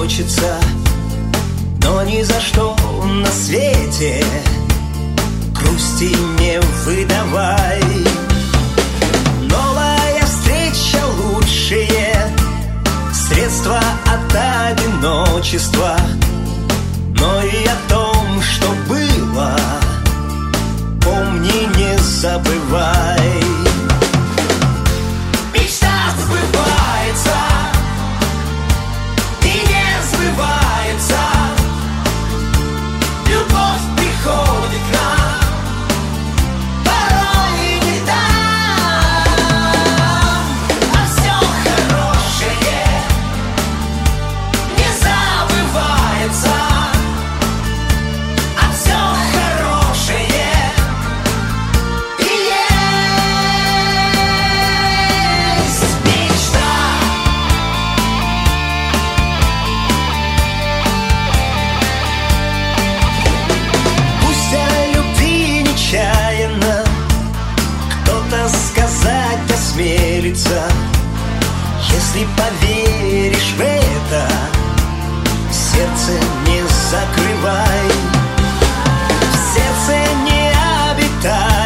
хочется, но ни за что на свете грусти не выдавай. Новая встреча лучшее средство от одиночества, но и о том, что было, помни, не забывай. Мечта сбывается и не сбывается, любовь приходит к нам порой и не там, а все хорошее не забывается, а все хорошее и есть мечта. Пусть о любви нечаянно кто-то сказать осмелится, если поверишь в это, сердце не закрывай. В сердце не обитает